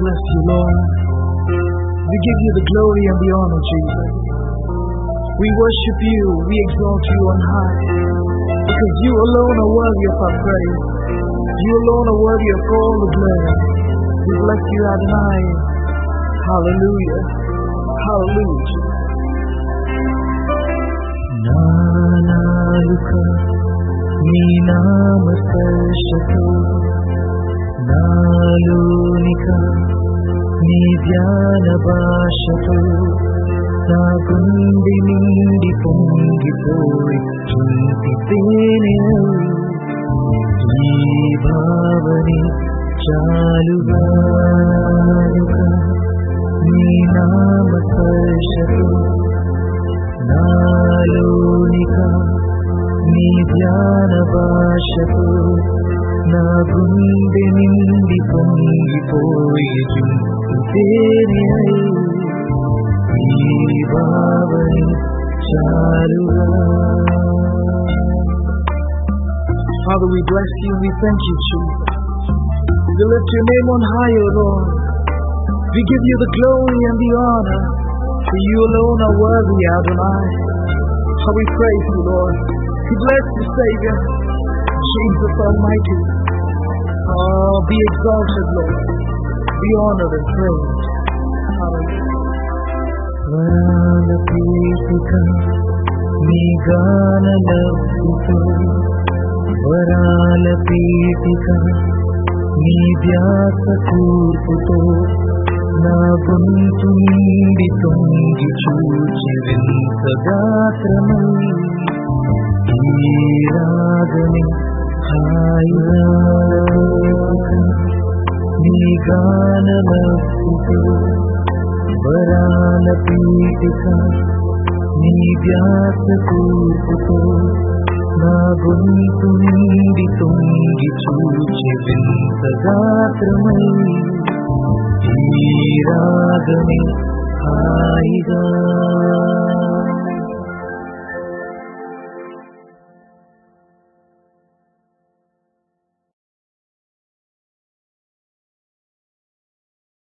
bless you, Lord. We give you the glory and the honor, Jesus. We worship you, we exalt you on high, because you alone are worthy of our praise. You alone are worthy of all the glory. We bless you, Adonai. Hallelujah. Hallelujah. Nanaluka ni nama sarshatu nalunika ni dhyana bhashatu na gundi nindi pongipoyi chuntitene ee bhavani chaluga నీ నామ స్పర్శతో నాలోనిక నీ ధ్యాన భాషతో నా గుండె నిండి పొంగిపోయి చుంటేనే ఈ భావని చాలుగా. Father, we bless you, we thank you, Jesus. We lift your name on high, O Lord. We give you the glory and the honor, for you alone are worthy, Adonai. How we praise you, Lord. We bless you, Savior, Jesus Almighty. Oh, be exalted, Lord. Be honored and praised. Hallelujah. Varana Pītika, Nigana Lavvito, Varana Pītika, Nivyasa Kurputo, నా గొంతు నిండి తొంగి చూచి వింతగాత్రమై ఈ రాగమే హాయిగా నీ గానలతో వరాల పీఠిక నీ వ్యాస కూర్పుతో నా గొంతు నిండి తొంగి చూచి వింతగాత్రమై ఈ రాగమే హాయిగా